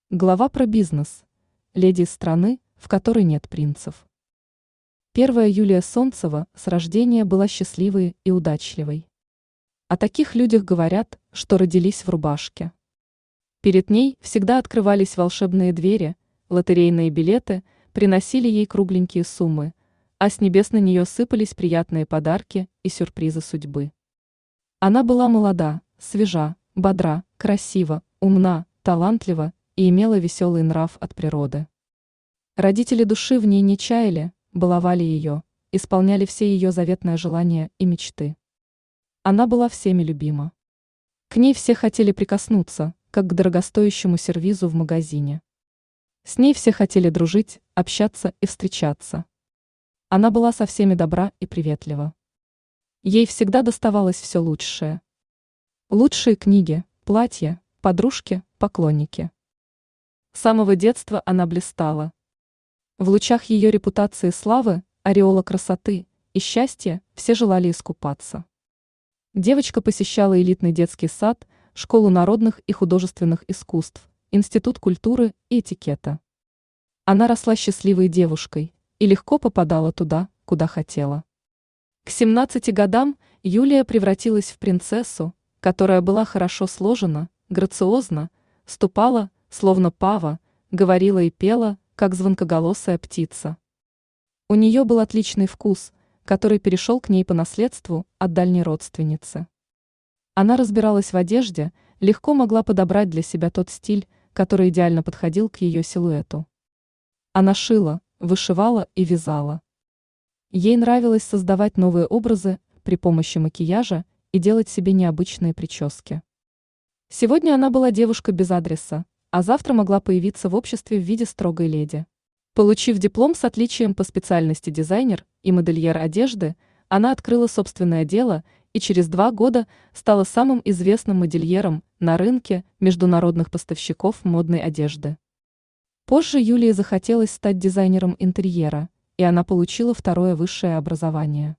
Глава про бизнес. Леди из страны, в которой нет принцев. Первая Юлия Солнцева с рождения была счастливой и удачливой. О таких людях говорят, что родились в рубашке. Перед ней всегда открывались волшебные двери, лотерейные билеты приносили ей кругленькие суммы, а с небес на нее сыпались приятные подарки и сюрпризы судьбы. Она была молода, свежа, бодра, красива, умна, талантлива и имела веселый нрав от природы. Родители души в ней не чаяли, баловали ее, исполняли все ее заветные желания и мечты. Она была всеми любима. К ней все хотели прикоснуться, как к дорогостоящему сервизу в магазине. С ней все хотели дружить, общаться и встречаться. Она была со всеми добра и приветлива. Ей всегда доставалось все лучшее. Лучшие книги, платья, подружки, поклонники. С самого детства она блистала. В лучах ее репутации и славы, ореола красоты и счастья все желали искупаться. Девочка посещала элитный детский сад, школу народных и художественных искусств, институт культуры и этикета. Она росла счастливой девушкой и легко попадала туда, куда хотела. К 17 годам Юлия превратилась в принцессу, которая была хорошо сложена, грациозна, ступала, словно пава, говорила и пела, как звонкоголосая птица. У нее был отличный вкус, который перешел к ней по наследству от дальней родственницы. Она разбиралась в одежде, легко могла подобрать для себя тот стиль, который идеально подходил к ее силуэту. Она шила, вышивала и вязала. Ей нравилось создавать новые образы при помощи макияжа и делать себе необычные прически. Сегодня она была девушка без адреса, а завтра могла появиться в обществе в виде строгой леди. Получив диплом с отличием по специальности дизайнер и модельер одежды, она открыла собственное дело и через 2 года стала самым известным модельером на рынке международных поставщиков модной одежды. Позже Юлии захотелось стать дизайнером интерьера, и она получила второе высшее образование.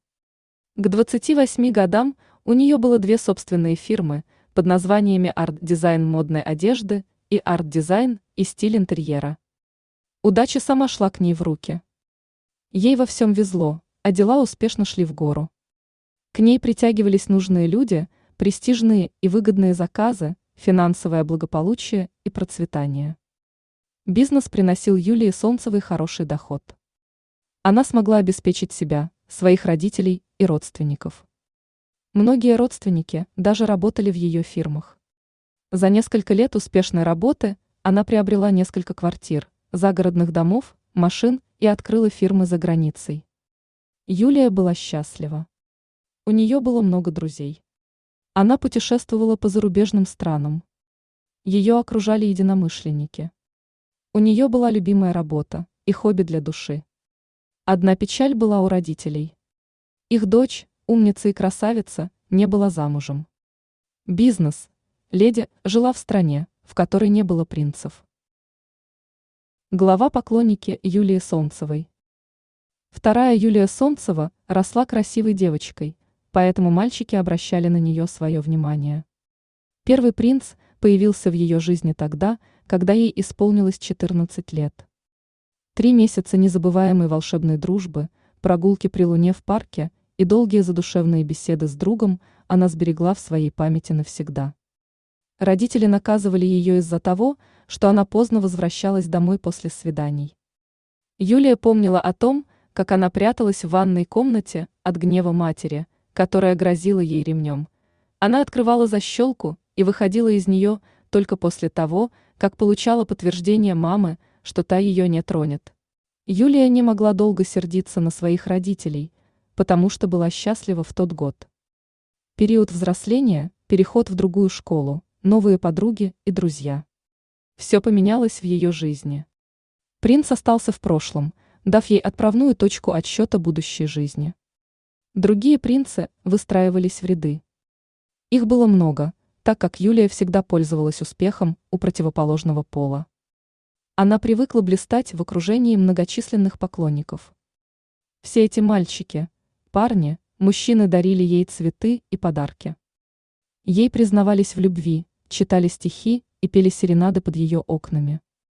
К 28 годам у нее было 2 собственные фирмы под названиями «Арт-дизайн модной одежды» и «Арт-дизайн» и «Стиль интерьера». Удача сама шла к ней в руки. Ей во всем везло, а дела успешно шли в гору. К ней притягивались нужные люди, престижные и выгодные заказы, финансовое благополучие и процветание. Бизнес приносил Юлии Солнцевой хороший доход. Она смогла обеспечить себя, своих родителей и родственников. Многие родственники даже работали в ее фирмах. За несколько лет успешной работы она приобрела несколько квартир, загородных домов, машин и открыла фирмы за границей. Юлия была счастлива. У нее было много друзей. Она путешествовала по зарубежным странам. Ее окружали единомышленники. У нее была любимая работа и хобби для души. Одна печаль была у родителей. Их дочь, умница и красавица, не была замужем. Бизнес. Леди жила в стране, в которой не было принцев. Глава поклонники Юлии Солнцевой. Вторая Юлия Солнцева росла красивой девочкой, поэтому мальчики обращали на нее свое внимание. Первый принц появился в ее жизни тогда, когда ей исполнилось 14 лет. 3 месяца незабываемой волшебной дружбы, прогулки при луне в парке и долгие задушевные беседы с другом она сберегла в своей памяти навсегда. Родители наказывали ее из-за того, что она поздно возвращалась домой после свиданий. Юлия помнила о том, как она пряталась в ванной комнате от гнева матери, которая грозила ей ремнем. Она открывала защелку и выходила из нее только после того, как получала подтверждение мамы, что та ее не тронет. Юлия не могла долго сердиться на своих родителей, потому что была счастлива в тот год. Период взросления, переход в другую школу, новые подруги и друзья. Все поменялось в ее жизни. Принц остался в прошлом, дав ей отправную точку отсчета будущей жизни. Другие принцы выстраивались в ряды. Их было много, так как Юлия всегда пользовалась успехом у противоположного пола. Она привыкла блистать в окружении многочисленных поклонников. Все эти мальчики, парни, мужчины дарили ей цветы и подарки. Ей признавались в любви, читали стихи и пели серенады под ее окнами.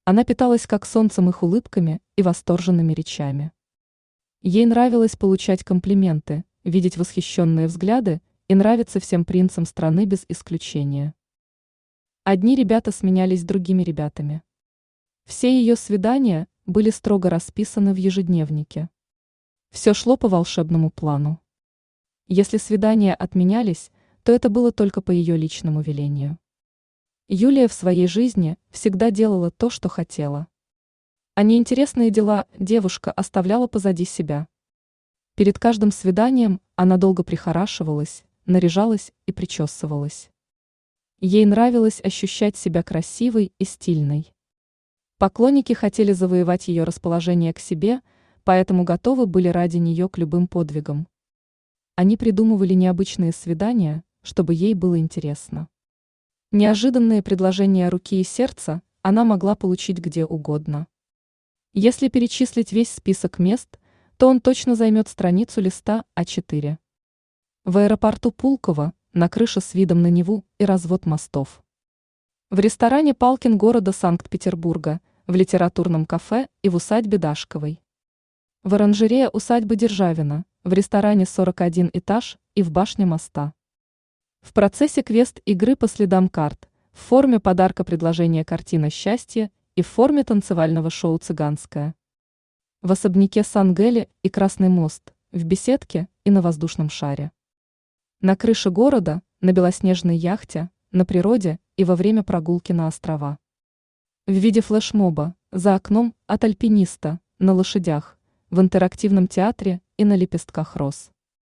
Она питалась как солнцем их улыбками и восторженными речами. Ей нравилось получать комплименты, видеть восхищенные взгляды и нравиться всем принцам страны без исключения. Одни ребята сменялись другими ребятами. Все ее свидания были строго расписаны в ежедневнике. Все шло по волшебному плану. Если свидания отменялись, то это было только по ее личному велению. Юлия в своей жизни всегда делала то, что хотела. А неинтересные дела девушка оставляла позади себя. Перед каждым свиданием она долго прихорашивалась, наряжалась и причесывалась. Ей нравилось ощущать себя красивой и стильной. Поклонники хотели завоевать ее расположение к себе, поэтому готовы были ради нее к любым подвигам. Они придумывали необычные свидания, чтобы ей было интересно. Неожиданные предложения руки и сердца она могла получить где угодно. Если перечислить весь список мест, то он точно займет страницу листа А4. В аэропорту Пулково, на крыше с видом на Неву и развод мостов. В ресторане «Палкин» города Санкт-Петербурга, в литературном кафе и в усадьбе Дашковой. В оранжерее усадьбы Державина, в ресторане 41 этаж и в башне моста. В процессе квест-игры по следам карт, в форме подарка предложения «Картина счастья» и в форме танцевального шоу «Цыганское». В особняке Сан-Геле и Красный мост, в беседке и на воздушном шаре. На крыше города, на белоснежной яхте, на природе и во время прогулки на острова. В виде флешмоба, за окном от альпиниста, на лошадях, в интерактивном театре и на лепестках роз.